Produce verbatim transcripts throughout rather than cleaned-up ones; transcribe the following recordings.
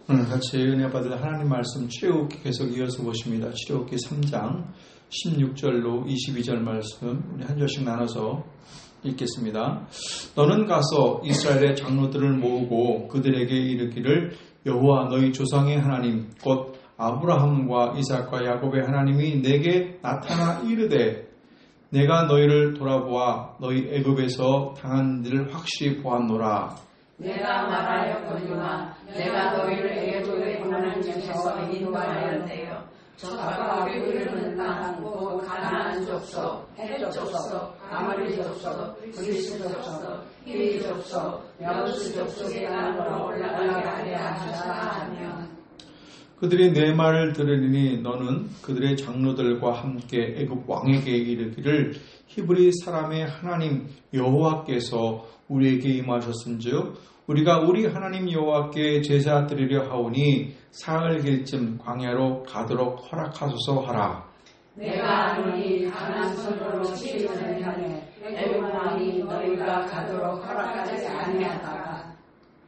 오늘 같이 은혜 받을 하나님 말씀 출애굽기 계속 이어서 보십니다. 출애굽기 삼 장 십육 절로 이십이 절 말씀 우리 한 절씩 나눠서 읽겠습니다. 너는 가서 이스라엘의 장로들을 모으고 그들에게 이르기를 여호와 너희 조상의 하나님 곧 아브라함과 이삭과 야곱의 하나님이 내게 나타나 이르되 내가 너희를 돌아보아 너희 애굽에서 당한 일을 확실히 보았노라. 내가 말하였거니와 내가 너희를 애굽의 하나님께서 인도하였네요. 적과 우리는 땅, 곧 가나안 족속, 헷 족속, 아모리 족속, 그리스 족속, 히위 족속, 여부스 족속의 땅으로 올라가게 하려 하사 하며 그들이 내 말을 들으니 너는 그들의 장로들과 함께 애굽 왕에게 이르기를 히브리 사람의 하나님 여호와께서 우리에게 임하셨은즉 우리가 우리 하나님 여호와께 제사 드리려 하오니 사흘길쯤 광야로 가도록 허락하소서 하라. 내가 너희 강한 손으로 치우는 향해 애굽 왕이 너희가 가도록 허락하지 아니하다가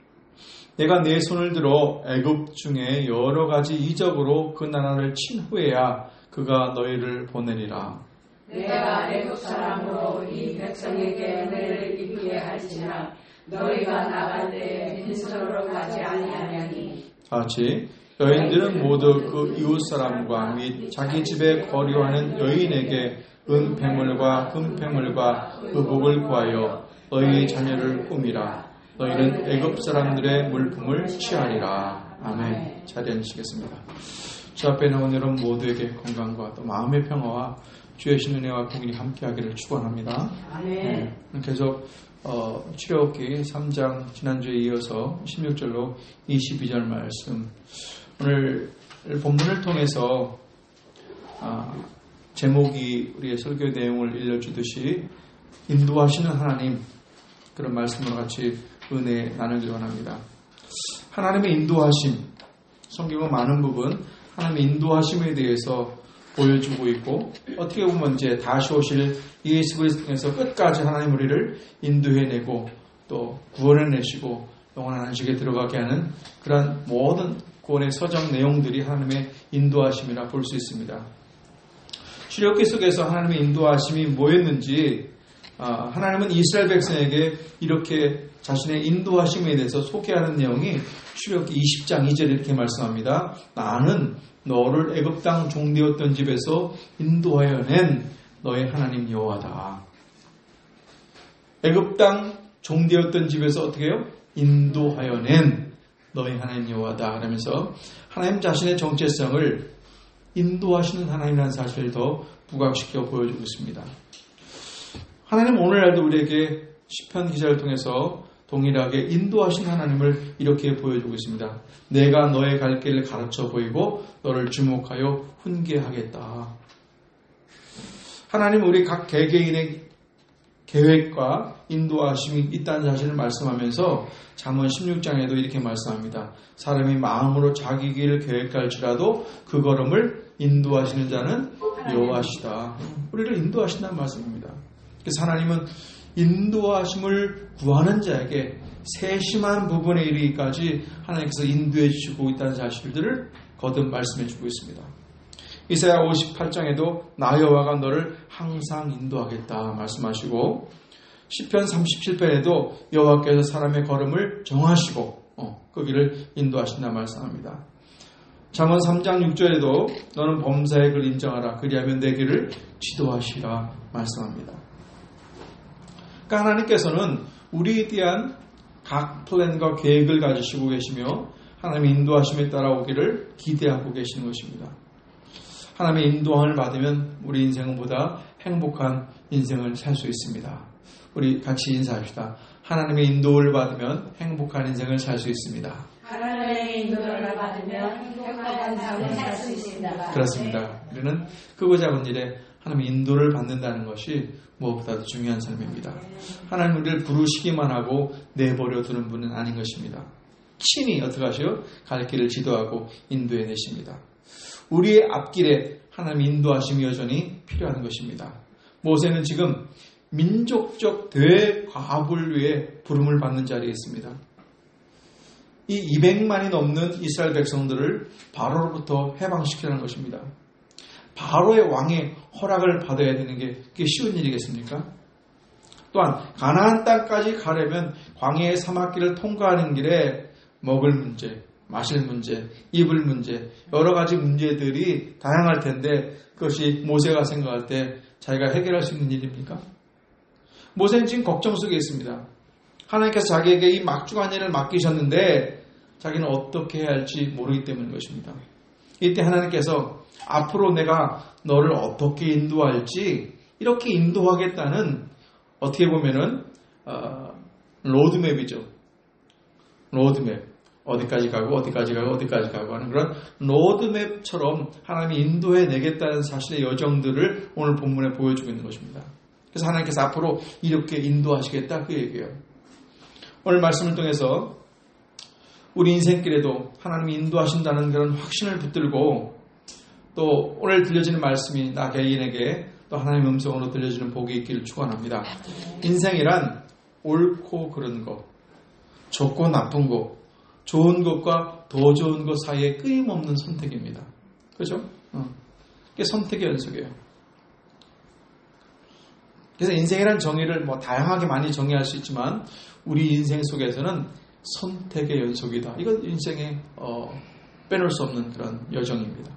내가 내 손을 들어 애굽 중에 여러 가지 이적으로 그 나라를 친 후에야 그가 너희를 보내리라. 내가 애굽 사람으로 이 백성에게 은혜를 입게 할지나 너희가 나갈 때에 빈손으로 가지 아니하냐니. 같이 여인들은 모두 그 이웃 사람과 및 자기 집에 거류하는 여인에게 은폐물과 금폐물과 의복을 구하여 너희 자녀를 꾸미라. 너희는 애굽 사람들의 물품을 취하리라. 아멘. 자리에 앉으시겠습니다. 주 앞에 나온 여러분 모두에게 건강과 또 마음의 평화와 주의 신은혜와 공인이 함께하기를 축원합니다. 아멘. 네, 계속 어, 출애굽기 삼 장 지난주에 이어서 십육 절로 이십이 절 말씀 오늘 본문을 통해서 아, 제목이 우리의 설교 내용을 일러주듯이 인도하시는 하나님 그런 말씀으로 같이 은혜 나누기를 원합니다. 하나님의 인도하심 성경은 많은 부분 하나님의 인도하심에 대해서 보여주고 있고 어떻게 보면 이제 다시 오실 예수 그리스도 통해서 끝까지 하나님 우리를 인도해내고 또 구원해내시고 영원한 안식에 들어가게 하는 그런 모든 구원의 서정 내용들이 하나님의 인도하심이라 볼 수 있습니다. 출애굽기 속에서 하나님의 인도하심이 뭐였는지 하나님은 이스라엘 백성에게 이렇게 자신의 인도하심에 대해서 소개하는 내용이 출애굽기 이십 장 이 절에 이렇게 말씀합니다. 나는 너를 애굽 땅 종되었던 집에서 인도하여 낸 너의 하나님 여호와다. 애굽 땅 종되었던 집에서 어떻게 해요? 인도하여 낸 너의 하나님 여호와다. 그러면서 하나님 자신의 정체성을 인도하시는 하나님이라는 사실을 더 부각시켜 보여주고 있습니다. 하나님 오늘날도 우리에게 시편 기자를 통해서 동일하게 인도하신 하나님을 이렇게 보여주고 있습니다. 내가 너의 갈 길을 가르쳐 보이고 너를 주목하여 훈계하겠다. 하나님 우리 각 개개인의 계획과 인도하심이 있다는 사실을 말씀하면서 잠언 십육 장에도 이렇게 말씀합니다. 사람이 마음으로 자기 길을 계획할지라도 그 걸음을 인도하시는 자는 여호와시다. 우리를 인도하신다는 말씀입니다. 그래서 하나님은 인도하심을 구하는 자에게 세심한 부분에 이르기까지 하나님께서 인도해 주시고 있다는 사실들을 거듭 말씀해 주고 있습니다. 이사야 오십팔 장에도 나 여호와가 너를 항상 인도하겠다 말씀하시고 시편 삼십칠 편에도 여호와께서 사람의 걸음을 정하시고 어, 그 길을 인도하신다 말씀합니다. 잠언 삼 장 육 절에도 너는 범사의 글 인정하라 그리하면 내 길을 지도하시라 말씀합니다. 그러니까 하나님께서는 우리에 대한 각 플랜과 계획을 가지시고 계시며 하나님의 인도하심에 따라오기를 기대하고 계시는 것입니다. 하나님의 인도함을 받으면 우리 인생은 보다 행복한 인생을 살 수 있습니다. 우리 같이 인사합시다. 하나님의 인도를 받으면 행복한 인생을 살 수 있습니다. 하나님의 인도를 받으면 행복한 삶을 살 수 있습니다. 그렇습니다. 우리는 크고 작은 일에 하나님의 인도를 받는다는 것이 무엇보다도 중요한 삶입니다. 하나님 우리를 부르시기만 하고 내버려 두는 분은 아닌 것입니다. 친히 어떻게 하시오? 갈 길을 지도하고 인도해 내십니다. 우리의 앞길에 하나님의 인도하심이 여전히 필요한 것입니다. 모세는 지금 민족적 대과부를 위해 부름을 받는 자리에 있습니다. 이 이백만이 넘는 이스라엘 백성들을 바로로부터 해방시키라는 것입니다. 바로의 왕의 허락을 받아야 되는 게 그게 쉬운 일이겠습니까? 또한 가나안 땅까지 가려면 광야의 사막길을 통과하는 길에 먹을 문제, 마실 문제, 입을 문제, 여러 가지 문제들이 다양할 텐데 그것이 모세가 생각할 때 자기가 해결할 수 있는 일입니까? 모세는 지금 걱정 속에 있습니다. 하나님께서 자기에게 이 막중한 일을 맡기셨는데 자기는 어떻게 해야 할지 모르기 때문인 것입니다. 이때 하나님께서 앞으로 내가 너를 어떻게 인도할지 이렇게 인도하겠다는 어떻게 보면은 어, 로드맵이죠. 로드맵. 어디까지 가고 어디까지 가고 어디까지 가고 하는 그런 로드맵처럼 하나님이 인도해 내겠다는 사실의 여정들을 오늘 본문에 보여주고 있는 것입니다. 그래서 하나님께서 앞으로 이렇게 인도하시겠다 그 얘기예요. 오늘 말씀을 통해서 우리 인생길에도 하나님이 인도하신다는 그런 확신을 붙들고 또 오늘 들려지는 말씀이 나 개인에게 또 하나님의 음성으로 들려지는 복이 있기를 축원합니다. 인생이란 옳고 그른 것, 좋고 나쁜 것, 좋은 것과 더 좋은 것 사이에 끊임없는 선택입니다. 그렇죠? 어. 그게 선택의 연속이에요. 그래서 인생이란 정의를 뭐 다양하게 많이 정의할 수 있지만 우리 인생 속에서는 선택의 연속이다. 이건 인생에 어, 빼놓을 수 없는 그런 여정입니다.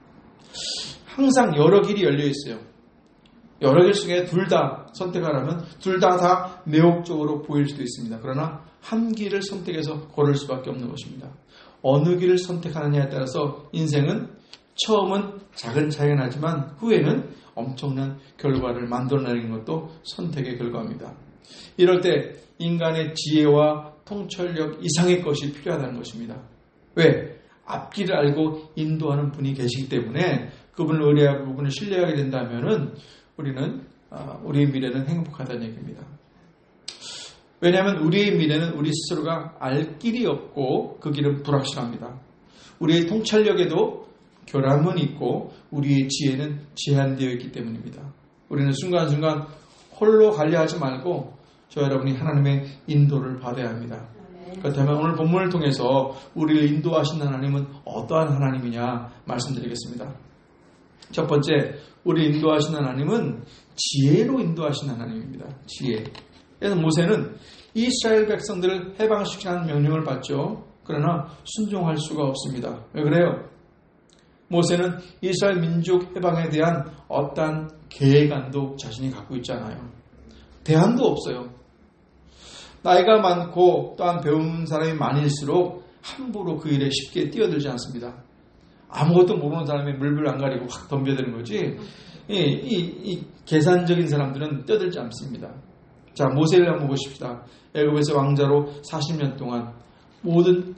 항상 여러 길이 열려 있어요. 여러 길 중에 둘 다 선택하라면 둘 다 다 매혹적으로 보일 수도 있습니다. 그러나 한 길을 선택해서 걸을 수밖에 없는 것입니다. 어느 길을 선택하느냐에 따라서 인생은 처음은 작은 차이가 나지만 후에는 엄청난 결과를 만들어내는 것도 선택의 결과입니다. 이럴 때 인간의 지혜와 통찰력 이상의 것이 필요하다는 것입니다. 왜? 앞길을 알고 인도하는 분이 계시기 때문에 그분을 의뢰하고 그분을 신뢰하게 된다면은 우리는 우리의 미래는 행복하다는 얘기입니다. 왜냐하면 우리의 미래는 우리 스스로가 알 길이 없고 그 길은 불확실합니다. 우리의 통찰력에도 결함은 있고 우리의 지혜는 제한되어 있기 때문입니다. 우리는 순간순간 홀로 가려하지 말고 저 여러분이 하나님의 인도를 받아야 합니다. 그렇다면 오늘 본문을 통해서 우리를 인도하시는 하나님은 어떠한 하나님이냐 말씀드리겠습니다. 첫 번째, 우리를 인도하시는 하나님은 지혜로 인도하시는 하나님입니다. 지혜. 그래서 모세는 이스라엘 백성들을 해방시키라는 명령을 받죠. 그러나 순종할 수가 없습니다. 왜 그래요? 모세는 이스라엘 민족 해방에 대한 어떠한 계획안도 자신이 갖고 있잖아요. 대안도 없어요. 나이가 많고 또한 배운 사람이 많을수록 함부로 그 일에 쉽게 뛰어들지 않습니다. 아무것도 모르는 사람이 물불 안 가리고 확 덤벼드는 거지. 이, 이, 이 계산적인 사람들은 뛰어들지 않습니다. 자, 모세를 한번 보십시다. 애굽에서 왕자로 사십 년 동안 모든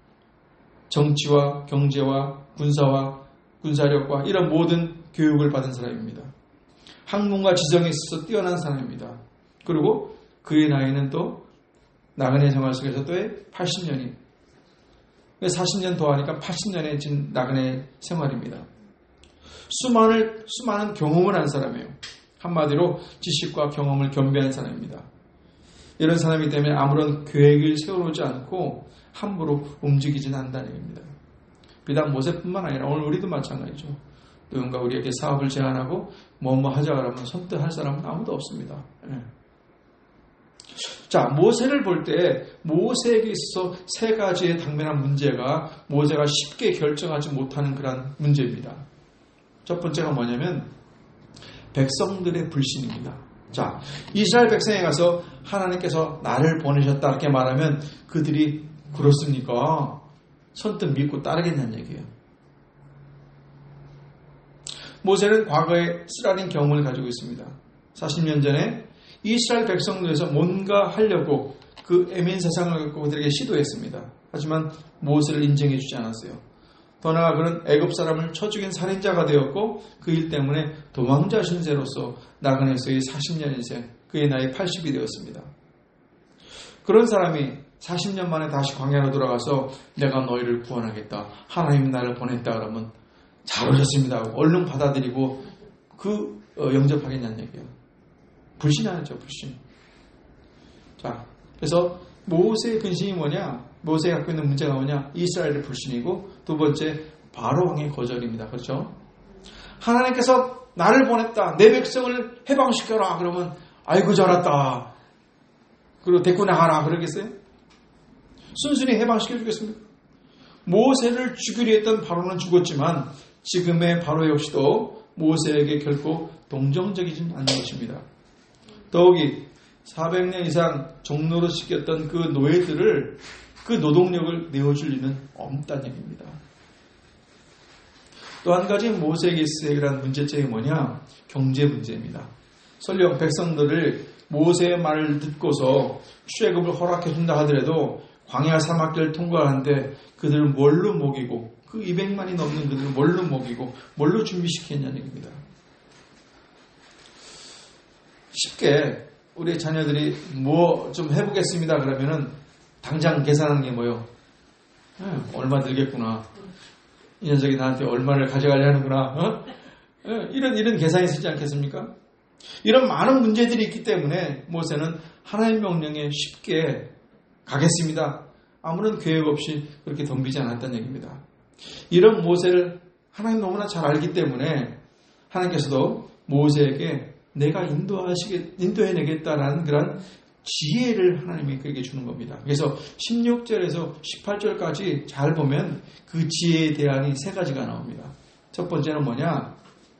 정치와 경제와 군사와 군사력과 이런 모든 교육을 받은 사람입니다. 학문과 지성에 있어서 뛰어난 사람입니다. 그리고 그의 나이는 또 나그네 생활 속에서 또 팔십 년이 사십 년 더하니까 팔십 년의 진 나그네 생활입니다. 수많은, 수많은 경험을 한 사람이에요. 한마디로 지식과 경험을 겸비한 사람입니다. 이런 사람이기 때문에 아무런 계획을 세워놓지 않고 함부로 움직이지는 않는다는 얘기입니다. 비단 모세뿐만 아니라 오늘 우리도 마찬가지죠. 누군가 우리에게 사업을 제안하고 뭐뭐 하자 그러면 선뜻 할 사람은 아무도 없습니다. 네. 자, 모세를 볼 때 모세에게 있어서 세 가지의 당면한 문제가 모세가 쉽게 결정하지 못하는 그런 문제입니다. 첫 번째가 뭐냐면 백성들의 불신입니다. 자, 이스라엘 백성에 가서 하나님께서 나를 보내셨다 이렇게 말하면 그들이 그렇습니까? 선뜻 믿고 따르겠냐는 얘기예요. 모세는 과거에 쓰라린 경험을 가지고 있습니다. 사십 년 전에 이스라엘 백성들에서 뭔가 하려고 그 애민 세상을 갖고 그들에게 시도했습니다. 하지만 모세를 인정해 주지 않았어요. 더 나아가 그는 애굽 사람을 쳐 죽인 살인자가 되었고 그 일 때문에 도망자 신세로서 나그네에서의 사십 년 인생, 그의 나이 팔십이 되었습니다. 그런 사람이 사십 년 만에 다시 광야로 돌아가서 내가 너희를 구원하겠다, 하나님이 나를 보냈다 그러면 잘 오셨습니다 하고 얼른 받아들이고 그 어, 영접하겠냐는 얘기예요. 불신하죠, 불신. 자, 그래서 모세의 근심이 뭐냐? 모세가 갖고 있는 문제가 뭐냐? 이스라엘의 불신이고 두 번째 바로 왕의 거절입니다. 그렇죠? 하나님께서 나를 보냈다. 내 백성을 해방시켜라. 그러면 아이고 잘했다. 그리고 데리고 나가라. 그러겠어요? 순순히 해방시켜 주겠습니까? 모세를 죽이려 했던 바로는 죽었지만 지금의 바로 역시도 모세에게 결코 동정적이진 않은 것입니다. 더욱이 사백 년 이상 종로로 시켰던 그 노예들을 그 노동력을 내어줄 리는 없다는 얘기입니다. 또 한 가지 모세에게 해결한 문제점이 뭐냐? 경제 문제입니다. 설령 백성들을 모세의 말을 듣고서 출애굽을 허락해 준다 하더라도 광야 사막길을 통과하는데 그들을 뭘로 먹이고 그 이백만이 넘는 그들을 뭘로 먹이고 뭘로 준비시켰냐는 얘기입니다. 쉽게 우리 자녀들이 뭐 좀 해보겠습니다 그러면은 당장 계산하는 게 뭐예요? 네, 얼마 들겠구나. 이 녀석이 나한테 얼마를 가져가려는구나. 어? 네, 이런 이런 계산이 쓰지 않겠습니까? 이런 많은 문제들이 있기 때문에 모세는 하나님의 명령에 쉽게 가겠습니다. 아무런 계획 없이 그렇게 덤비지 않았다는 얘기입니다. 이런 모세를 하나님 너무나 잘 알기 때문에 하나님께서도 모세에게 내가 인도하시게, 인도해내겠다라는 그런 지혜를 하나님이 그에게 주는 겁니다. 그래서 십육 절에서 십팔 절까지 잘 보면 그 지혜의 대안이 세 가지가 나옵니다. 첫 번째는 뭐냐?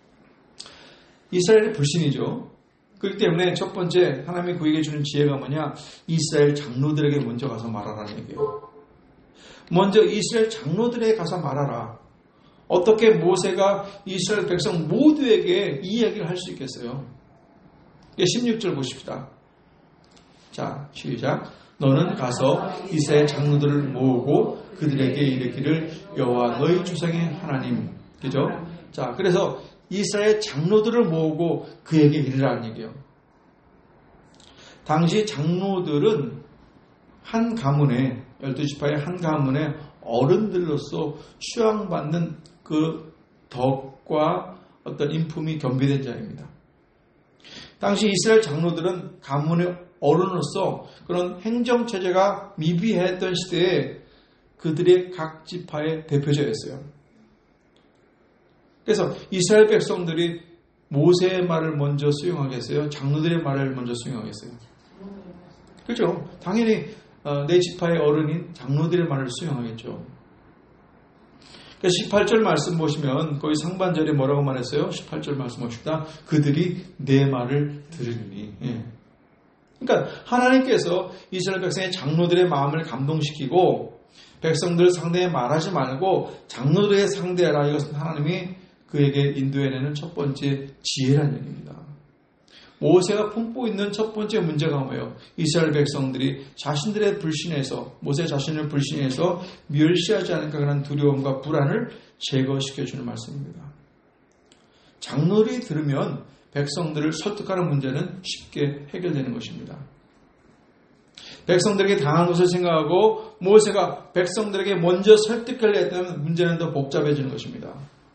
이스라엘의 불신이죠. 그렇기 때문에 첫 번째 하나님이 그에게 주는 지혜가 뭐냐? 이스라엘 장로들에게 먼저 가서 말하라는 얘기예요. 먼저 이스라엘 장로들에게 가서 말하라. 어떻게 모세가 이스라엘 백성 모두에게 이 이야기를 할 수 있겠어요? 십육 절 보십시다. 자, 시작. 너는 가서 이스라엘 장로들을 모으고 그들에게 이르기를 여호와 너희 조상의 하나님. 그죠? 자, 그래서 이스라엘 장로들을 모으고 그에게 이르라는 얘기예요. 당시 장로들은 한 가문에, 열두 지파의 한 가문에 어른들로서 수양받는 그 덕과 어떤 인품이 겸비된 자입니다. 당시 이스라엘 장로들은 가문의 어른으로서 그런 행정체제가 미비했던 시대에 그들의 각 지파의 대표자였어요. 그래서 이스라엘 백성들이 모세의 말을 먼저 수용하겠어요? 장로들의 말을 먼저 수용하겠어요? 그렇죠? 당연히 내 지파의 어른인 장로들의 말을 수용하겠죠. 십팔 절 말씀 보시면 거기 상반절에 뭐라고 말했어요? 십팔 절 말씀 봅시다. 그들이 내 말을 들으니. 예. 그러니까 하나님께서 이스라엘 백성의 장로들의 마음을 감동시키고 백성들 상대에 말하지 말고 장로들에 상대하라. 이것은 하나님이 그에게 인도해내는 첫 번째 지혜라는 얘기입니다. 모세가 품고 있는 첫 번째 문제가 뭐예요? 이스라엘 백성들이 자신들의 불신에서, 모세 자신을 불신해서 멸시하지 않을까 하는 두려움과 불안을 제거시켜주는 말씀입니다. 장로들이 들으면 백성들을 설득하는 문제는 쉽게 해결되는 것입니다. 백성들에게 당한 것을 생각하고 모세가 백성들에게 먼저 설득하려 했다면 문제는 더 복잡해지는 것입니다.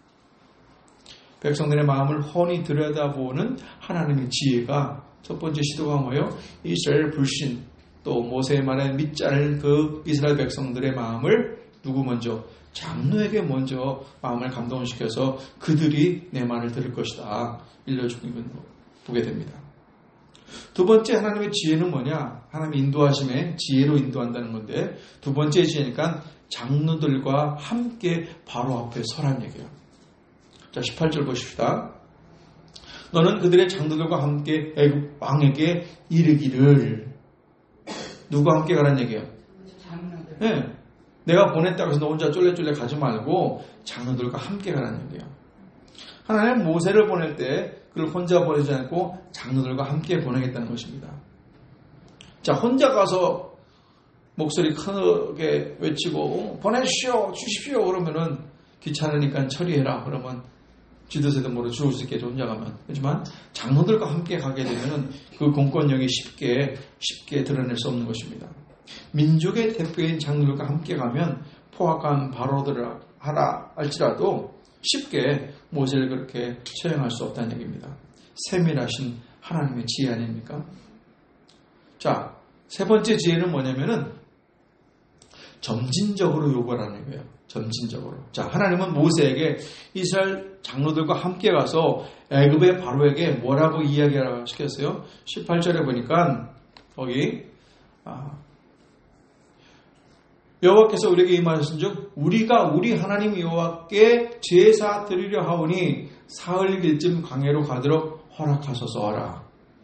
백성들의 마음을 훤히 들여다보는 하나님의 지혜가 첫 번째 시도가 뭐예요? 이스라엘 불신, 또 모세의 말에 믿지 않을 그 이스라엘 백성들의 마음을 누구 먼저? 장로에게 먼저 마음을 감동시켜서 그들이 내 말을 들을 것이다. 일러주고 보게 됩니다. 두 번째 하나님의 지혜는 뭐냐? 하나님의 인도하심에 지혜로 인도한다는 건데 두 번째 지혜니까 장로들과 함께 바로 앞에 서란 얘기예요. 자, 십팔 절 보십시다. 너는 그들의 장로들과 함께 애굽 왕에게 이르기를. 누구와 함께 가라는 얘기예요? 장로들. 네. 내가 보냈다고 해서 너 혼자 쫄래쫄래 가지 말고 장로들과 함께 가라는 얘기예요. 하나님 모세를 보낼 때 그를 혼자 보내지 않고 장로들과 함께 보내겠다는 것입니다. 자, 혼자 가서 목소리 크게 외치고 보내주시오, 주십시오 그러면은 귀찮으니까 처리해라 그러면 쥐도새도 모르고 죽을 수 있겠죠, 혼자 가면. 하지만 장로들과 함께 가게 되면 그 공권력이 쉽게 쉽게 드러낼 수 없는 것입니다. 민족의 대표인 장로들과 함께 가면 포악한 바로들을 하라 할지라도 쉽게 모세를 그렇게 처형할 수 없다는 얘기입니다. 세밀하신 하나님의 지혜 아닙니까? 자, 세 번째 지혜는 뭐냐면은 점진적으로 요구하라는 거예요. 점진적으로. 자, 하나님은 모세에게 이스라엘 장로들과 함께 가서 애굽의 바로에게 뭐라고 이야기하라고 시켰어요? 십팔 절에 보니까 거기 아, 여호와께서 우리에게 임하셨은즉 우리가 우리 하나님 여호와께 제사 드리려 하오니 사흘 길쯤 광야로 가도록 허락하소서 하라.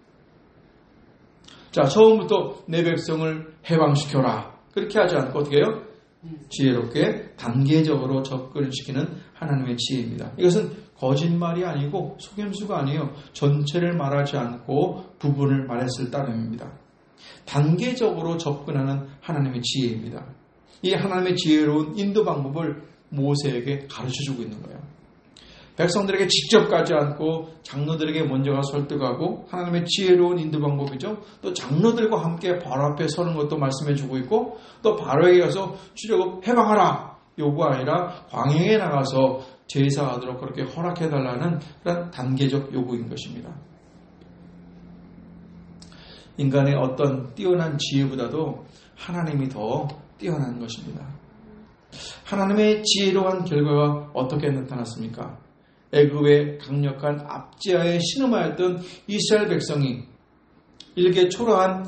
자, 처음부터 내 백성을 해방시켜라. 그렇게 하지 않고 어떻게 해요? 지혜롭게 단계적으로 접근시키는 하나님의 지혜입니다. 이것은 거짓말이 아니고 속임수가 아니에요. 전체를 말하지 않고 부분을 말했을 따름입니다. 단계적으로 접근하는 하나님의 지혜입니다. 이 하나님의 지혜로운 인도 방법을 모세에게 가르쳐주고 있는 거예요. 백성들에게 직접 가지 않고 장로들에게 먼저 가서 설득하고 하나님의 지혜로운 인도 방법이죠. 또 장로들과 함께 바로 앞에 서는 것도 말씀해주고 있고 또 바로에게 가서 출애굽 해방하라 요구가 아니라 광야에 나가서 제사하도록 그렇게 허락해달라는 그런 단계적 요구인 것입니다. 인간의 어떤 뛰어난 지혜보다도 하나님이 더 뛰어난 것입니다. 하나님의 지혜로운 결과가 어떻게 나타났습니까? 애굽의 강력한 압제하에 신음하였던 이스라엘 백성이 일개 초라한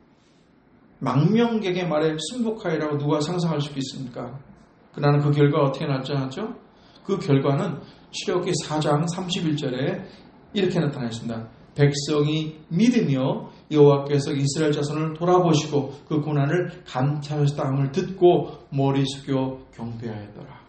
망명객의 말에 순복하리라고 누가 상상할 수 있습니까? 그러나 그 결과가 어떻게 나타났죠? 그 결과는 출애굽기 사 장 삼십일 절에 이렇게 나타났습니다. 백성이 믿으며 여호와께서 이스라엘 자손을 돌아보시고 그 고난을 감찰하셨다함을 듣고 머리 숙여 경배하였더라.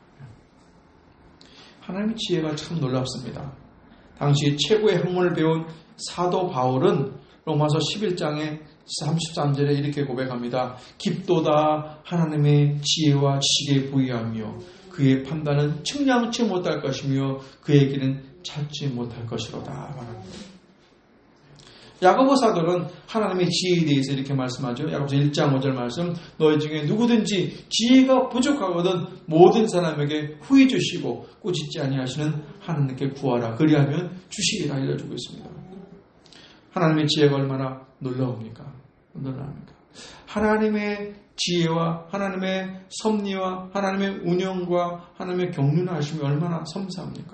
하나님의 지혜가 참 놀랍습니다. 당시 최고의 학문을 배운 사도 바울은 로마서 십일 장의 삼십삼 절에 이렇게 고백합니다. 깊도다 하나님의 지혜와 지식에 부유하며 그의 판단은 측량치 못할 것이며 그의 길은 찾지 못할 것이로다. 야고보 사도는 하나님의 지혜에 대해서 이렇게 말씀하죠. 야고보서 일 장 오 절 말씀, 너희 중에 누구든지 지혜가 부족하거든 모든 사람에게 후히 주시고 꾸짖지 아니하시는 하나님께 구하라. 그리하면 주시리라 알려주고 있습니다. 하나님의 지혜가 얼마나 놀라웁니까? 놀라웁니까? 하나님의 지혜와 하나님의 섭리와 하나님의 운영과 하나님의 경륜하심이 얼마나 섬세합니까?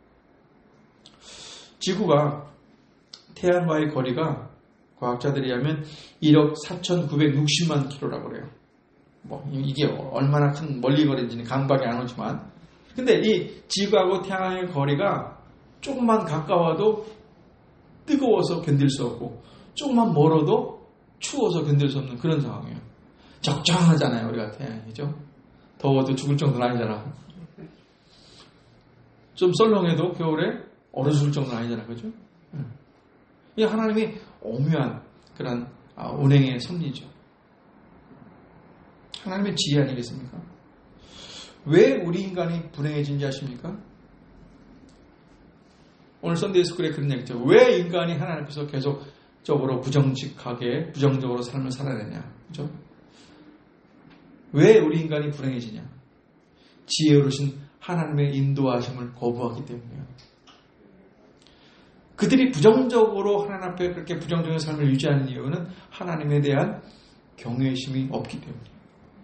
지구가 태양과의 거리가 과학자들이 하면 일억 사천구백육십만 킬로라고 그래요. 뭐 이게 얼마나 큰 멀리 거리인지는 감각이 안 오지만, 근데 이 지구하고 태양의 거리가 조금만 가까워도 뜨거워서 견딜 수 없고 조금만 멀어도 추워서 견딜 수 없는 그런 상황이에요. 적정하잖아요. 우리가 태양이죠. 더워도 죽을 정도는 아니잖아. 좀 썰렁해도 겨울에 얼어 죽을 정도는 아니잖아. 그죠? 이 하나님이 오묘한 그런 운행의 섭리죠. 하나님의 지혜 아니겠습니까? 왜 우리 인간이 불행해진지 아십니까? 오늘 선데이 스쿨에 그런 얘기죠. 왜 인간이 하나님 앞에서 계속적으로 부정직하게 부정적으로 삶을 살아내냐. 그죠? 왜 우리 인간이 불행해지냐? 지혜로우신 하나님의 인도하심을 거부하기 때문이에요. 그들이 부정적으로 하나님 앞에 그렇게 부정적인 삶을 유지하는 이유는 하나님에 대한 경외심이 없기 때문이에요.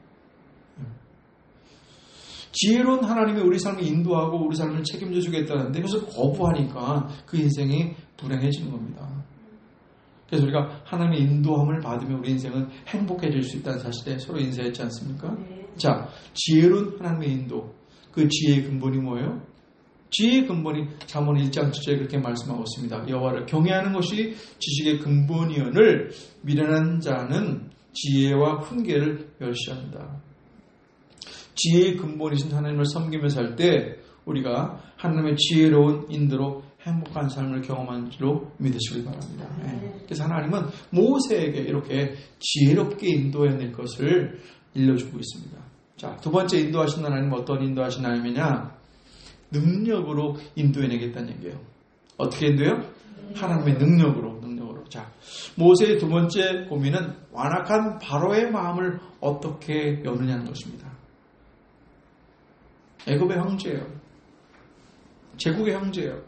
지혜로운 하나님이 우리 삶을 인도하고 우리 삶을 책임져 주겠다는데 그것을 거부하니까 그 인생이 불행해지는 겁니다. 그래서 우리가 하나님의 인도함을 받으면 우리 인생은 행복해질 수 있다는 사실에 서로 인사했지 않습니까? 네. 자, 지혜로운 하나님의 인도, 그 지혜의 근본이 뭐예요? 지혜의 근본이 잠언 일 장 칠 절에 그렇게 말씀하고 있습니다. 여호와를 경외하는 것이 지식의 근본이언을 미련한 자는 지혜와 훈계를 멸시한다. 지혜의 근본이신 하나님을 섬기며 살 때 우리가 하나님의 지혜로운 인도로 행복한 삶을 경험한 줄로 믿으시기 바랍니다. 네. 그래서 하나님은 모세에게 이렇게 지혜롭게 인도해낼 것을 일러주고 있습니다. 자, 두 번째 인도하신 하나님은 어떤 인도하신 하나님이냐? 능력으로 인도해내겠다는 얘기예요. 어떻게 인도해요? 하나님의 능력으로, 능력으로. 자, 모세의 두 번째 고민은 완악한 바로의 마음을 어떻게 여느냐는 것입니다. 애굽의 형제예요. 제국의 형제예요.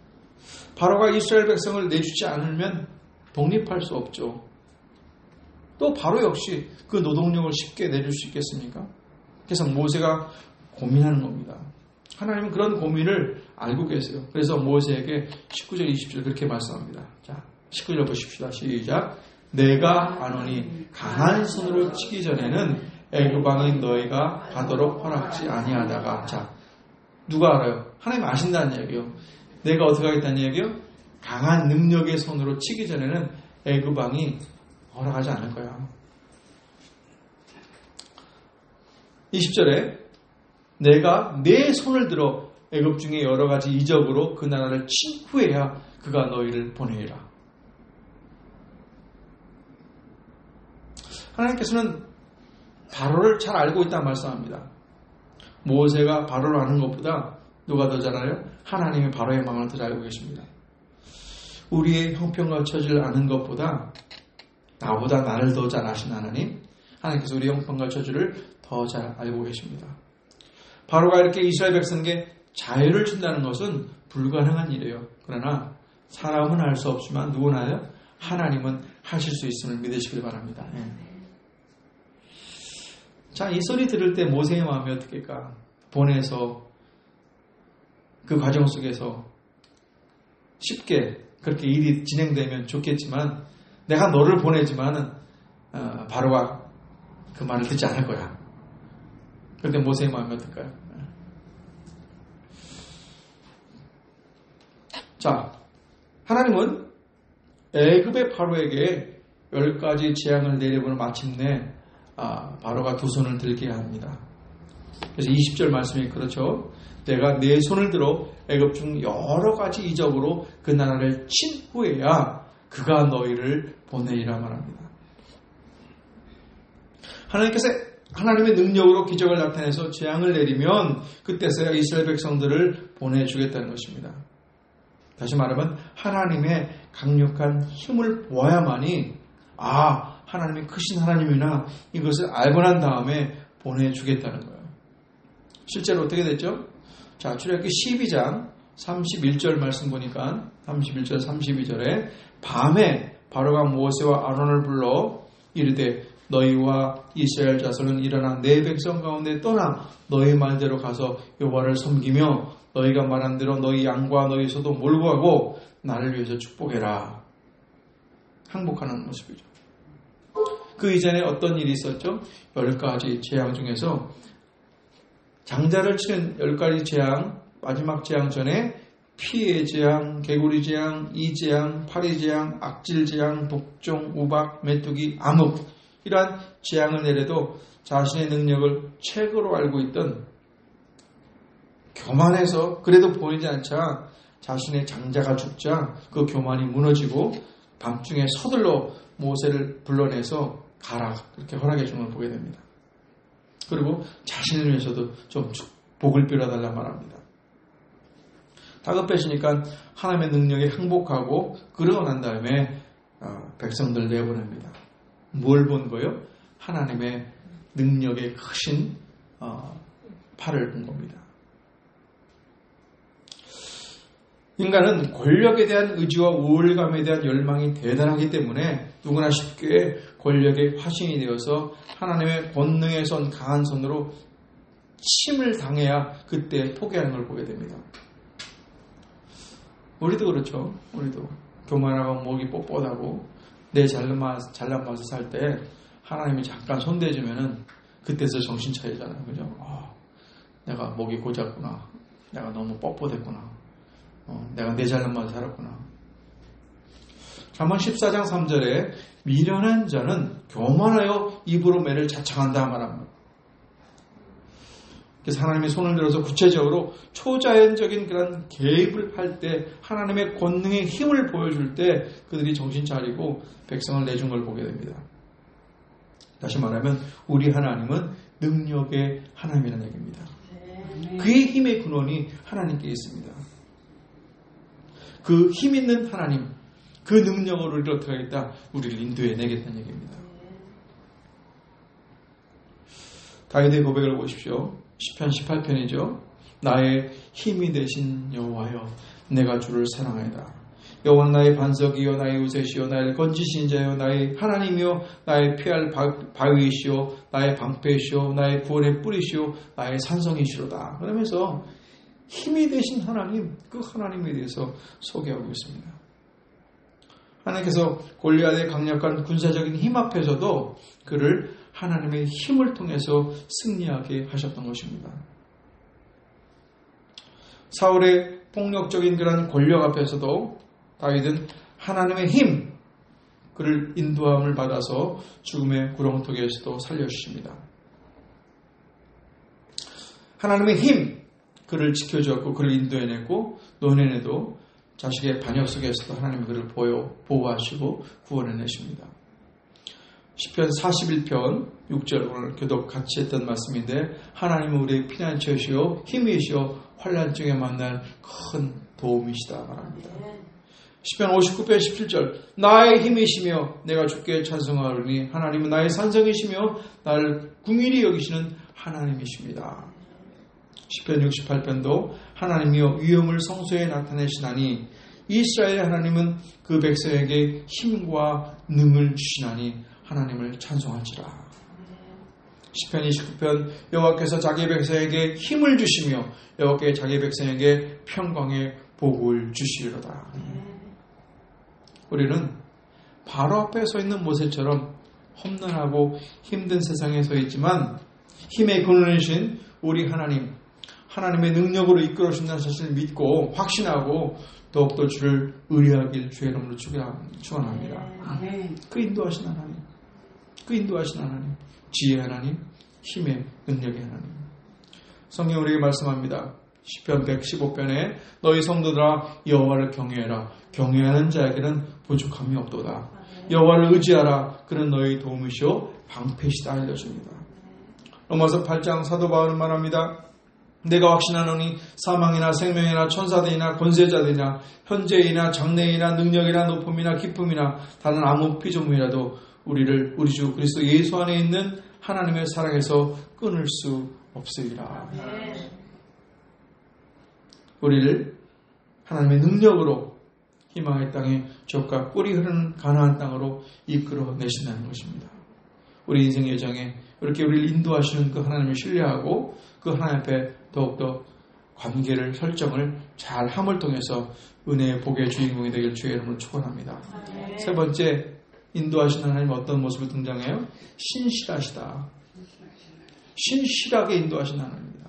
바로가 이스라엘 백성을 내주지 않으면 독립할 수 없죠. 또 바로 역시 그 노동력을 쉽게 내줄 수 있겠습니까? 그래서 모세가 고민하는 겁니다. 하나님은 그런 고민을 알고 계세요. 그래서 모세에게 십구 절 이십 절 그렇게 말씀합니다. 자, 십구 절 보십시다. 시작. 내가 안오니 강한 손으로 치기 전에는 애굽 왕이 너희가 가도록 허락지 아니하다가. 자, 누가 알아요? 하나님 아신다는 얘기요. 내가 어떻게 하겠다는 얘기요? 강한 능력의 손으로 치기 전에는 애굽 왕이 허락하지 않을 거야. 이십 절에 내가 내 손을 들어 애굽 중에 여러 가지 이적으로 그 나라를 친 후에야 그가 너희를 보내리라. 하나님께서는 바로를 잘 알고 있다는 말씀합니다. 모세가 바로를 아는 것보다 누가 더 잘 알아요? 하나님이 바로의 마음을 더 잘 알고 계십니다. 우리의 형편과 처지를 아는 것보다 나보다 나를 더 잘 아시는 하나님, 하나님께서 우리의 형편과 처지를 더 잘 알고 계십니다. 바로가 이렇게 이스라엘 백성에게 자유를 준다는 것은 불가능한 일이에요. 그러나 사람은 알 수 없지만 누구나요? 하나님은 하실 수 있음을 믿으시길 바랍니다. 예. 자, 이 소리 들을 때 모세의 마음이 어떻게일까? 보내서 그 과정 속에서 쉽게 그렇게 일이 진행되면 좋겠지만 내가 너를 보내지만은 어, 바로가 그 말을 듣지 않을 거야. 그런데 모세의 마음이 어떨까요? 자, 하나님은 애굽의 바로에게 열 가지 재앙을 내려보는 마침내 아, 바로가 두 손을 들게 합니다. 그래서 이십 절 말씀이 그렇죠. 내가 내 손을 들어 애굽 중 여러 가지 이적으로 그 나라를 친 후에야 그가 너희를 보내리라 말합니다. 하나님께서 하나님의 능력으로 기적을 나타내서 재앙을 내리면 그때서야 이스라엘 백성들을 보내주겠다는 것입니다. 다시 말하면 하나님의 강력한 힘을 보아야만이 아, 하나님이 크신 하나님이나 이것을 알고 난 다음에 보내주겠다는 거예요. 실제로 어떻게 됐죠? 자, 출애굽기 십이 장 삼십일 절 말씀 보니까 삼십일 절 삼십이 절에 밤에 바로가 모세와 아론을 불러 이르되 너희와 이스라엘 자손은 일어나 내 백성 가운데 떠나 너희 말대로 가서 여호와를 섬기며 너희가 말한 대로 너희 양과 너희 소도 몰고 가고 나를 위해서 축복해라. 항복하는 모습이죠. 그 이전에 어떤 일이 있었죠? 열 가지 재앙 중에서 장자를 치는 열 가지 재앙, 마지막 재앙 전에 피의 재앙, 개구리 재앙, 이 재앙, 파리 재앙, 악질 재앙, 독종, 우박, 메뚜기, 암흑 이러한 재앙을 내려도 자신의 능력을 최고로 알고 있던 교만해서 그래도 보이지 않자 자신의 장자가 죽자 그 교만이 무너지고 밤중에 서둘러 모세를 불러내서 가라 그렇게 허락해 준 걸 보게 됩니다. 그리고 자신을 위해서도 좀 복을 빌어달라 말합니다. 다급해지니까 하나님의 능력에 항복하고 그러고 난 다음에 백성들 내보냅니다. 뭘 본 거예요? 하나님의 능력에 크신 팔을 본 겁니다. 인간은 권력에 대한 의지와 우월감에 대한 열망이 대단하기 때문에 누구나 쉽게 권력의 화신이 되어서 하나님의 권능에 선 강한 손으로 침을 당해야 그때 포기하는 걸 보게 됩니다. 우리도 그렇죠. 우리도 교만하고 목이 뻣뻣하고 내 잘난 맛, 잘난 맛을 살 때 하나님이 잠깐 손대주면은 그때서 정신 차리잖아요. 그죠? 아, 내가 목이 고작구나. 내가 너무 뻣뻣했구나. 어, 내가 내 잘난 맛을 살았구나. 잠언 십사 장 삼 절에 미련한 자는 교만하여 입으로 매를 자청한다 말합니다. 그래서 하나님의 손을 들어서 구체적으로 초자연적인 그런 개입을 할 때 하나님의 권능의 힘을 보여줄 때 그들이 정신 차리고 백성을 내준 걸 보게 됩니다. 다시 말하면 우리 하나님은 능력의 하나님이라는 얘기입니다. 그의 힘의 근원이 하나님께 있습니다. 그 힘 있는 하나님, 그 능력으로 우리를 어떻게 하겠다? 우리를 인도해 내겠다는 얘기입니다. 다윗의 고백을 보십시오. 시편 십팔 편이죠. 나의 힘이 되신 여호와여, 내가 주를 사랑하이다. 여호와는 나의 반석이요 나의 요새시요 나의 건지신 자요 나의 하나님이요 나의 피할 바위이시요 나의 방패이시요 나의 구원의 뿌리시요 나의 산성이시로다. 그러면서 힘이 되신 하나님, 그 하나님에 대해서 소개하고 있습니다. 하나님께서 골리앗의 강력한 군사적인 힘 앞에서도 그를 하나님의 힘을 통해서 승리하게 하셨던 것입니다. 사울의 폭력적인 그런 권력 앞에서도 다윗은 하나님의 힘, 그를 인도함을 받아서 죽음의 구렁텅이에서도 살려주십니다. 하나님의 힘, 그를 지켜주었고 그를 인도해냈고 노년에도 자식의 반역 속에서도 하나님이 그를 보호하시고 구원해내십니다. 시편 사십일 편 육 절 오늘 교독 같이 했던 말씀인데 하나님은 우리의 피난처시요 힘이시요 환난 중에 만날 큰 도움이시다 말합니다. 시편 오십구 편 십칠 절 나의 힘이시며 내가 주께 찬송하오니 하나님은 나의 산성이시며 나를 긍휼히 여기시는 하나님이십니다. 시편 육십팔 편도 하나님이여 위엄을 성소에 나타내시나니 이스라엘의 하나님은 그 백성에게 힘과 능을 주시나니 하나님을 찬송할지라. 시편 이십구 편 여호와께서 자기 백성에게 힘을 주시며 여호와께 자기 백성에게 평강의 복을 주시리로다. 우리는 바로 앞에 서 있는 모세처럼 험난하고 힘든 세상에 서 있지만 힘의 근원이신 우리 하나님, 하나님의 능력으로 이끌어 주신다는 사실을 믿고 확신하고 더욱더 주를 의뢰하길 주의 이름으로 축원합니다. 그 인도하신 하나님, 그 인도하신 하나님, 지혜의 하나님, 힘의 능력의 하나님. 성경 우리에게 말씀합니다. 시편 백십오 편에 너희 성도들아 여호와를 경외하라. 경외하는 자에게는 부족함이 없도다. 여호와를 의지하라. 그는 너희 도움이시오 방패시다 알려줍니다. 로마서 팔 장 사도 바울은 말합니다. 내가 확신하노니 사망이나 생명이나 천사들이나 권세자들이나 현재이나 장래이나 능력이나 높음이나 기쁨이나 다른 아무 피조물이라도 우리를 우리 주 그리스도 예수 안에 있는 하나님의 사랑에서 끊을 수 없으리라. 우리를 하나님의 능력으로 희망의 땅에 젖과 꿀이 흐르는 가나안 땅으로 이끌어 내신다는 것입니다. 우리 인생 여정에 이렇게 우리를 인도하시는 그 하나님을 신뢰하고 그 하나님 앞에 더욱더 관계를 설정을 잘 함을 통해서 은혜의 복의 주인공이 되길 주의 이름으로 축원합니다. 세 번째, 인도하신 하나님 어떤 모습을 등장해요? 신실하시다. 신실하게 인도하신 하나님입니다.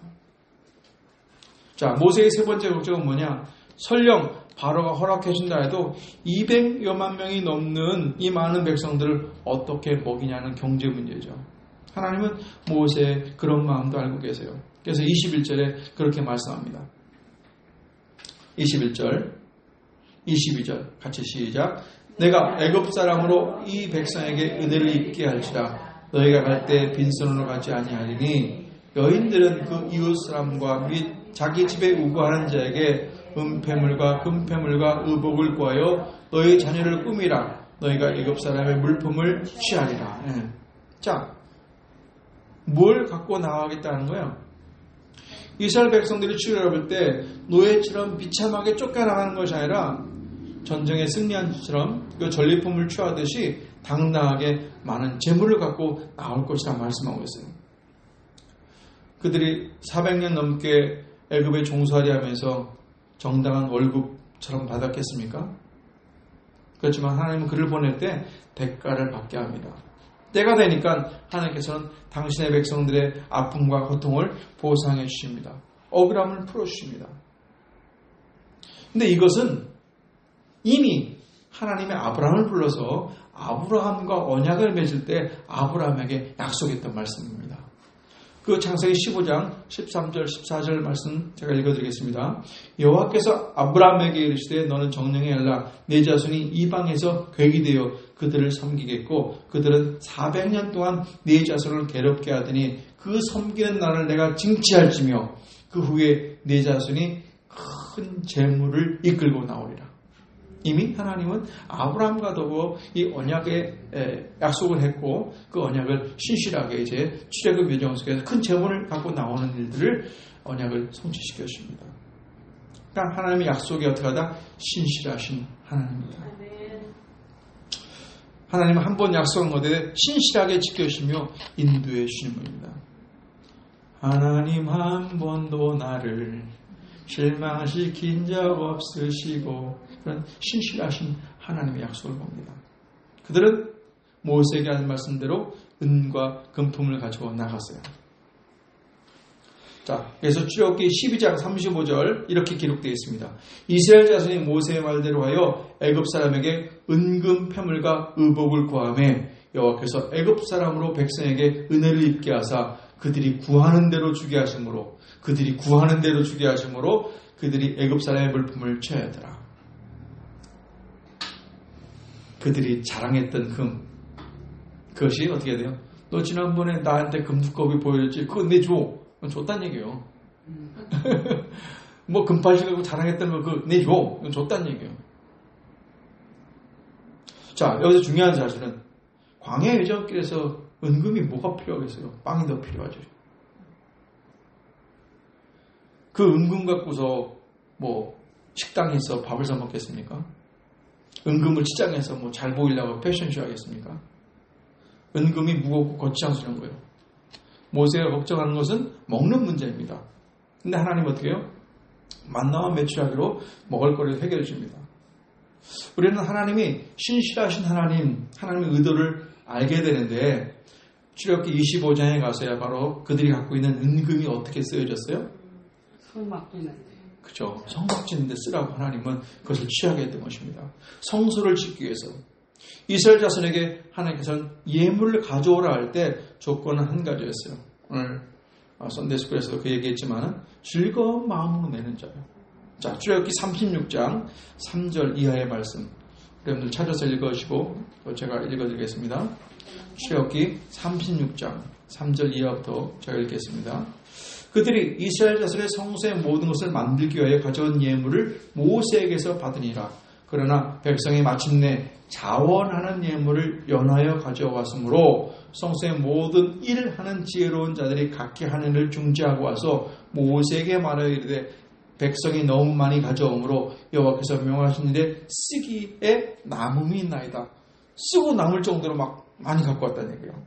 자, 모세의 세 번째 걱정은 뭐냐? 설령 바로가 허락해 준다 해도 이백여만 명이 넘는 이 많은 백성들을 어떻게 먹이냐는 경제 문제죠. 하나님은 모세의 그런 마음도 알고 계세요. 그래서 이십일 절에 그렇게 말씀합니다. 이십일 절, 이십이 절 같이 시작. 내가 애굽 사람으로 이 백성에게 은혜를 입게 할지라. 너희가 갈 때 빈손으로 가지 아니하리니 여인들은 그 이웃 사람과 및 자기 집에 우거하는 자에게 은폐물과 금폐물과 의복을 구하여 너희 자녀를 꾸미라. 너희가 애굽 사람의 물품을 취하리라. 네. 자, 뭘 갖고 나가겠다는 거예요? 이스라엘 백성들이 출애굽할 때 노예처럼 비참하게 쫓겨나가는 것이 아니라 전쟁에 승리한 것처럼 그 전리품을 취하듯이 당당하게 많은 재물을 갖고 나올 것이라 말씀하고 있어요. 그들이 사백 년 넘게 애굽에 종살이 하면서 정당한 월급처럼 받았겠습니까? 그렇지만 하나님은 그를 보낼 때 대가를 받게 합니다. 때가 되니까 하나님께서는 당신의 백성들의 아픔과 고통을 보상해 주십니다. 억울함을 풀어주십니다. 근데 이것은 이미 하나님의 아브라함을 불러서 아브라함과 언약을 맺을 때 아브라함에게 약속했던 말씀입니다. 그 창세기 십오 장 십삼 절 십사 절 말씀 제가 읽어드리겠습니다. 여호와께서 아브라함에게 이르시되 너는 정령이 알라. 내 자손이 이방에서 괴기 되어 그들을 섬기겠고 그들은 사백 년 동안 네 자손을 괴롭게 하더니 그 섬기는 나를 내가 징치할지며 그 후에 네 자손이 큰 재물을 이끌고 나오리라. 이미 하나님은 아브라함과 더불어 이 언약에 약속을 했고 그 언약을 신실하게 이제 출애굽 여정 속에서 큰 재물을 갖고 나오는 일들을 언약을 성취시켜 줍니다. 그러니까 하나님의 약속이 어떻게 하다? 신실하신 하나님입니다. 하나님은 한 번 약속한 것에 신실하게 지켜주시며 인도해 주시는 분입니다. 하나님 한 번도 나를 실망시킨 적 없으시고, 그런 신실하신 하나님의 약속을 봅니다. 그들은 모세에게 하는 말씀대로 은과 금품을 가지고 나갔어요. 자, 그래서 출애굽기 십이 장 삼십오 절 이렇게 기록되어 있습니다. 이스라엘 자손이 모세의 말대로 하여 애굽 사람에게 은금 패물과 의복을 구하매 여호와께서 애굽 사람으로 백성에게 은혜를 입게 하사 그들이 구하는 대로 주게 하심으로 그들이 구하는 대로 주게 하심으로 그들이 애굽 사람의 물품을 취하였더라. 그들이 자랑했던 금, 그것이 어떻게 돼요? 너 지난번에 나한테 금 두꺼비 보여줬지? 그거 내줘. 줬단 얘기예요. 뭐 금팔찌 갖고 자랑했던 거 그거 내줘. 줬단 얘기예요. 자, 여기서 중요한 사실은 광야 여정길에서 은금이 뭐가 필요하겠어요? 빵이 더 필요하죠. 그 은금 갖고서 뭐 식당에서 밥을 사 먹겠습니까? 은금을 시장에서 뭐 잘 보이려고 패션쇼 하겠습니까? 은금이 무겁고 거창스러운 거예요. 모세가 걱정하는 것은 먹는 문제입니다. 근데 하나님 어떻게 해요? 만나와 매출하기로 먹을 거리를 해결해 줍니다. 우리는 하나님이 신실하신 하나님, 하나님의 의도를 알게 되는데 출애굽기 이십오 장에 가서야 바로 그들이 갖고 있는 은금이 어떻게 쓰여졌어요? 성막지는데. 그죠. 성막지는데 쓰라고 하나님은 그것을 취하게 했던 것입니다. 성소를 짓기 위해서. 이스라엘 자손에게 하나님께서는 예물을 가져오라 할 때 조건은 한 가지였어요. 오늘 선데이스쿨에서도 그 얘기했지만 즐거운 마음으로 내는 자요. 자, 출애굽기 삼십육 장 삼 절 이하의 말씀 여러분들 찾아서 읽으시고 제가 읽어드리겠습니다. 출애굽기 삼십육 장 삼 절 이하부터 제가 읽겠습니다. 그들이 이스라엘 자손의 성소의 모든 것을 만들기 위하여 가져온 예물을 모세에게서 받으니라. 그러나 백성이 마침내 자원하는 예물을 연하여 가져왔으므로 성소의 모든 일하는 지혜로운 자들이 각기 하는 일을 중지하고 와서 모세에게 말하여 이르되 백성이 너무 많이 가져오므로 여호와께서 명하신 일에 쓰기에 남음이 있나이다. 쓰고 남을 정도로 막 많이 갖고 왔다는 얘기예요.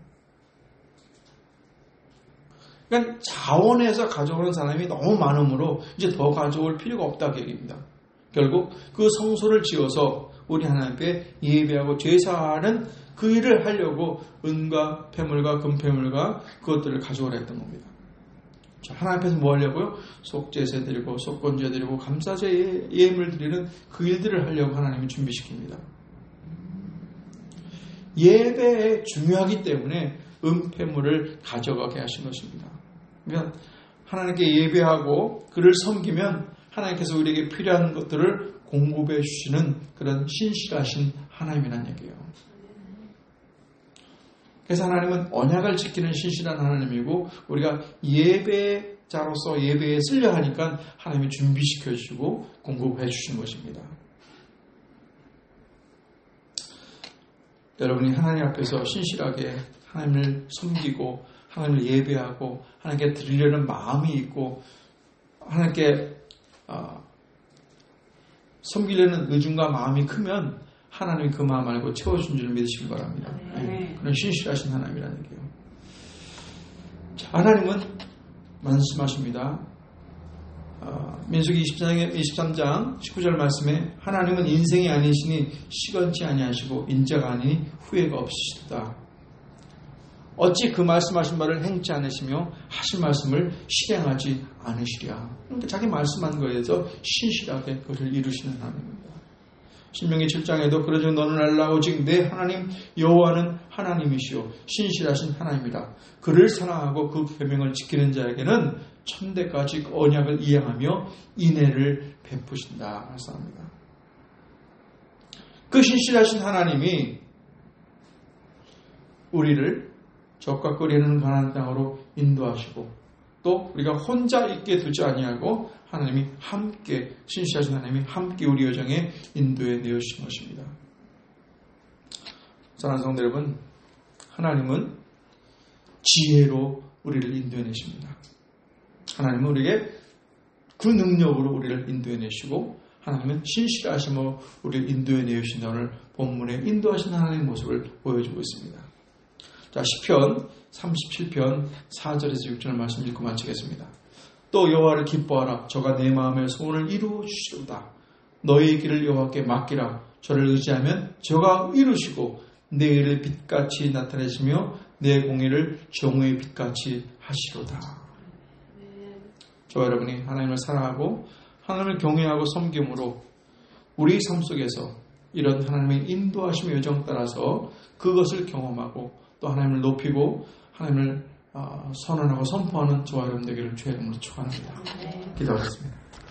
그러니까 자원해서 가져오는 사람이 너무 많으므로 이제 더 가져올 필요가 없다고 얘기입니다. 결국 그 성소를 지어서 우리 하나님께 예배하고 제사하는 그 일을 하려고 은과 폐물과 금폐물과 그것들을 가져오라 했던 겁니다. 자, 하나님 앞에서 뭐 하려고요? 속죄제 드리고 속건제 드리고 감사제 예물 드리는 그 일들을 하려고 하나님이 준비시킵니다. 예배에 중요하기 때문에 은폐물을 가져가게 하신 것입니다. 그러니까 하나님께 예배하고 그를 섬기면 하나님께서 우리에게 필요한 것들을 공급해 주시는 그런 신실하신 하나님이라는 얘기예요. 그래서 하나님은 언약을 지키는 신실한 하나님이고 우리가 예배자로서 예배에 쓰려 하니까 하나님이 준비시켜 주시고 공급해 주시는 것입니다. 여러분이 하나님 앞에서 신실하게 하나님을 섬기고 하나님을 예배하고 하나님께 드리려는 마음이 있고 하나님께 어, 섬기려는 의중과 마음이 크면 하나님이 그 마음 알고 채워준 줄 믿으시기 바랍니다. 네. 네. 그런 신실하신 하나님이라는 얘기예요. 자, 하나님은 말씀하십니다. 어, 민수기 이십삼 장 십구 절 말씀에 하나님은 인생이 아니시니 시건치 아니하시고 인자가 아니니 후회가 없으시다. 어찌 그 말씀하신 바를 행치 않으시며 하신 말씀을 실행하지 않으시랴. 그러니까 자기 말씀한 거에 대해서 신실하게 그것을 이루시는 하나님입니다. 신명기 칠 장에도 그러즉 너는 알라 오직 내 하나님 여호와는 하나님이시요 신실하신 하나님이라. 그를 사랑하고 그 계명을 지키는 자에게는 천대까지 언약을 이행하며 인애를 베푸신다 말씀합니다. 그 신실하신 하나님이 우리를 적과 끓이는 가나안 땅으로 인도하시고 또 우리가 혼자 있게 두지 아니하고 하나님이 함께 신실하신 하나님이 함께 우리 여정에 인도해 내어주신 것입니다. 사랑하는 성도 여러분, 하나님은 지혜로 우리를 인도해 내십니다. 하나님은 우리에게 그 능력으로 우리를 인도해내시고 하나님은 신실하심으로 우리를 인도해내신다. 오늘 본문에 인도하신 하나님의 모습을 보여주고 있습니다. 자, 시편 삼십칠 편 사 절에서 육 절 말씀 읽고 마치겠습니다. 또 여호와를 기뻐하라. 저가 내 마음의 소원을 이루어 주시로다. 너희의 길을 여호와께 맡기라. 저를 의지하면 저가 이루시고 내 일을 빛같이 나타내시며 내 공의를 정오의 빛같이 하시로다. 저와 여러분이 하나님을 사랑하고 하나님을 경외하고 섬김으로 우리 삶 속에서 이런 하나님의 인도하심의 여정 따라서 그것을 경험하고 또 하나님을 높이고 하나님을 선언하고 선포하는 저와 여러분 되기를 주의 이름으로 축원합니다. 기도하겠습니다.